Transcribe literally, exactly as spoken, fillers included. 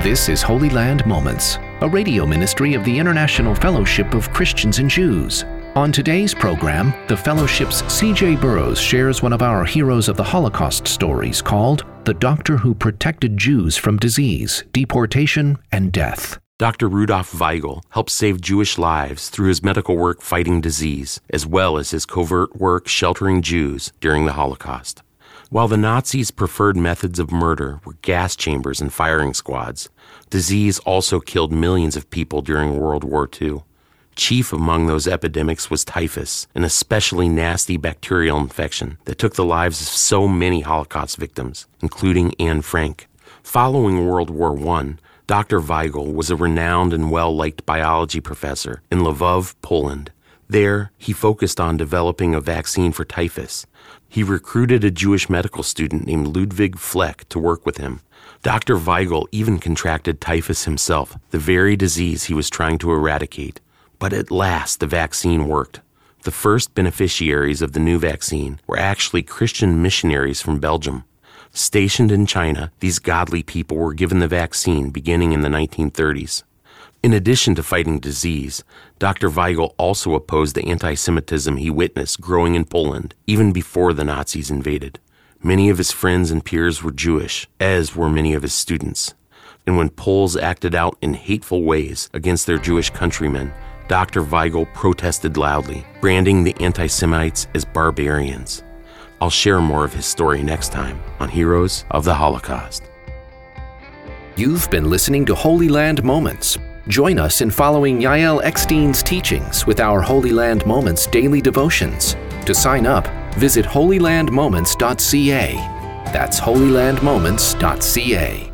This is Holy Land Moments, a radio ministry of the International Fellowship of Christians and Jews. On today's program, the Fellowship's C J Burrows shares one of our Heroes of the Holocaust stories called The Doctor Who Protected Jews from Disease, Deportation, and Death. Doctor Rudolf Weigel helped save Jewish lives through his medical work fighting disease, as well as his covert work sheltering Jews during the Holocaust. While the Nazis' preferred methods of murder were gas chambers and firing squads, disease also killed millions of people during World War Two. Chief among those epidemics was typhus, an especially nasty bacterial infection that took the lives of so many Holocaust victims, including Anne Frank. Following World War One, Doctor Weigel was a renowned and well-liked biology professor in Lvov, Poland. There, he focused on developing a vaccine for typhus. He recruited a Jewish medical student named Ludwig Fleck to work with him. Doctor Weigel even contracted typhus himself, the very disease he was trying to eradicate. But at last, the vaccine worked. The first beneficiaries of the new vaccine were actually Christian missionaries from Belgium. Stationed in China, these godly people were given the vaccine beginning in the nineteen thirties. In addition to fighting disease, Doctor Weigel also opposed the anti-Semitism he witnessed growing in Poland, even before the Nazis invaded. Many of his friends and peers were Jewish, as were many of his students. And when Poles acted out in hateful ways against their Jewish countrymen, Doctor Weigel protested loudly, branding the anti-Semites as barbarians. I'll share more of his story next time on Heroes of the Holocaust. You've been listening to Holy Land Moments. Join us in following Yael Eckstein's teachings with our Holy Land Moments daily devotions. To sign up, visit holy land moments dot c a. That's holy land moments dot c a.